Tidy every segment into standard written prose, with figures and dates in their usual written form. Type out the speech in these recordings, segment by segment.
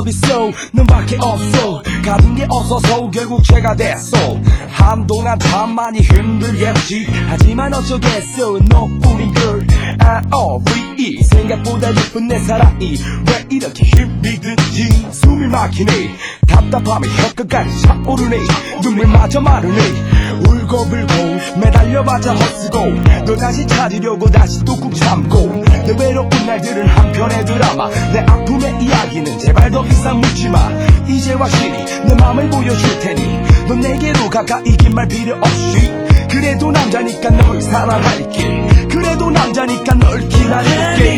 어딨어 너밖에 없어 가진 게 없어서 결국 죄가 됐어 한동안 참 많이 힘들겠지 하지만 어쩌겠어 너뿐인 걸 우리 생각보다 예쁜 내 사랑이 왜 이렇게 힘이 드지 숨이 막히네 답답함이 혀끝까지 차오르네 눈물마저 마르네 울고불고 매달려봐자 헛쓰고 널 다시 찾으려고 다시 또 꾹 참고 내 외로운 날들은 한편의 드라마 내 아픔의 이야기는 제발 더 이상 묻지마 이제 확실히 내 맘을 보여줄 테니 넌 내게로 가까이 긴 말 필요 없이 그래도 남자니까 널 사랑할게 그래도 남자니까 널 기다릴게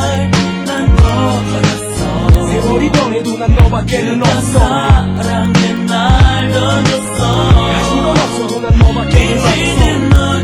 난 버렸어 세월이 변해도 난 너밖에는 없어 사랑에 날 던졌어 가진 건 없어도 난 너밖에는 없어 이제는 널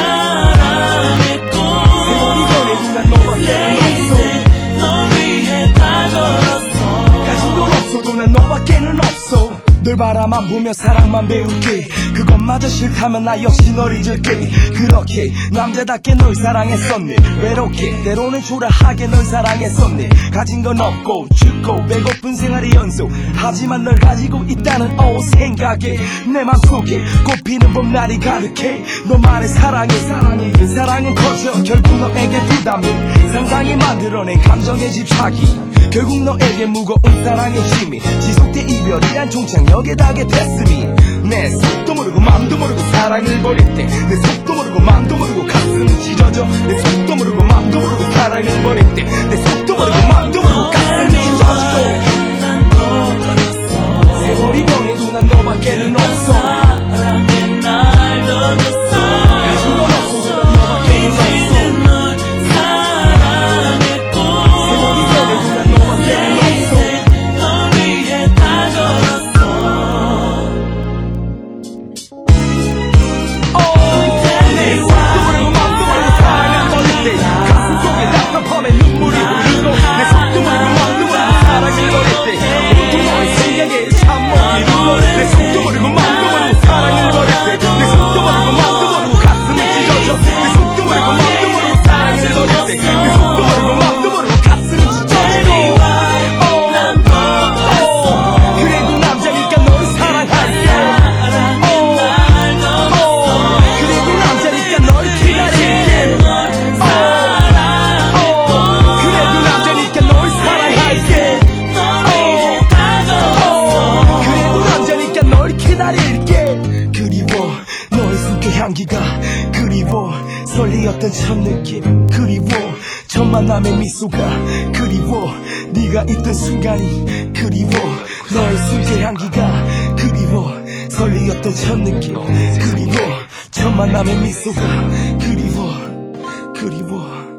사랑했고 세월이 변해도 난 너밖에는 없어 널 위해 다 걸었어 가진 건 없어도 난 너밖에는 없어 널 바라만 보며 사랑만 배울게 그것마저 싫다면 나 역시 널 잊을게 그렇게 남자답게 널 사랑했었네 외롭게 때로는 초라하게 널 사랑했었네 가진 건 없고 춥고 배고픈 생활의 연속 하지만 널 가지고 있다는 생각에 내 맘속에 꽃피는 봄날이 가득해 너만의 사랑은 커져 결국 너에게 부담해 상상이 만들어낸 감정의 집착이 결국 너에게 무거운 사랑의 힘이 지속돼 이별이란 종착역에 닿게 됐으니 내 속도 모르고 맘도 모르고 사랑을 버릴 때 내 속도 모르고 맘도 모르고 가슴이 찢어져 내 속도 모르고 맘도 모르고 사랑을 버릴 때 내 속도 모르고 맘도 모르고 가슴이 찢어져 난 버렸어 세월이 변해도 난 너밖에는 없어 사랑에 날 던졌어 가진 건 없어도 난 너밖에는 없어 이제는 널 사랑했고 세월이 변해도 난 너밖에는 없어 널 위해 다 걸었어 내 속도 모르고 맘도 모르고 사랑을 버릴 때 가슴 속에 답답함에 눈물이 흐르고 내 속도 모르고 맘도 모르고 사랑을 버릴 때 온통 너의 생각에 잠못 이루고 내 속도 모르고 맘도 모르고 사랑을 버릴 때 내 속도 모르고 맘도 모르고 가슴이 찢어져 내 속도 모르고 맘도 모르고 사랑을 버릴 때 내 속도 모르고 맘도 모르고 가슴이 찢어지고 난 버렸어 그래도 남자니까 널 사랑할게 날 던졌어 그래도 남자니까 널 기다릴게 널 사랑했고 그래도 남자니까 널 사랑할게 널 위해 다 걸었어 그래도 남자니까 널 기다릴게 그리워 너의 숨결 향기가 그리워 설레었던 첫 느낌 그리워 첫 만남의 미소가 그리워 네가 있던 순간이 그리워 너의 숨결 향기가 그리워 설레었던 첫 느낌 그리워 첫 만남의 미소가 그리워